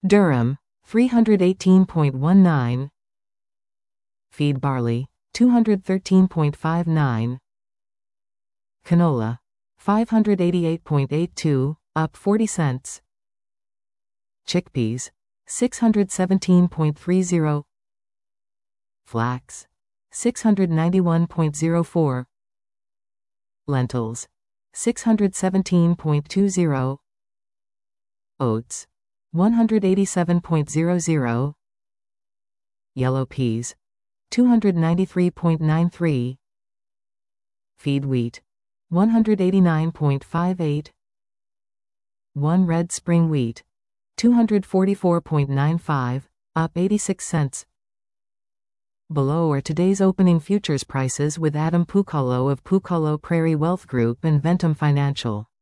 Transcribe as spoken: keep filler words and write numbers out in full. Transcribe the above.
Durum, three hundred eighteen point one nine. Feed barley, two hundred thirteen point five nine. Canola, five hundred eighty-eight point eight two, up forty cents. Chickpeas, six hundred seventeen point three zero. Flax, six hundred ninety-one point zero four. Lentils, six hundred seventeen point two zero. Oats, one hundred eighty-seven point zero zero. Yellow peas, two hundred ninety-three point nine three. Feed wheat, one hundred eighty-nine point five eight. One red spring wheat, two hundred forty-four point nine five, up eighty-six cents. Below are today's opening futures prices with Adam Pucalo of Pucalo Prairie Wealth Group and Ventum Financial.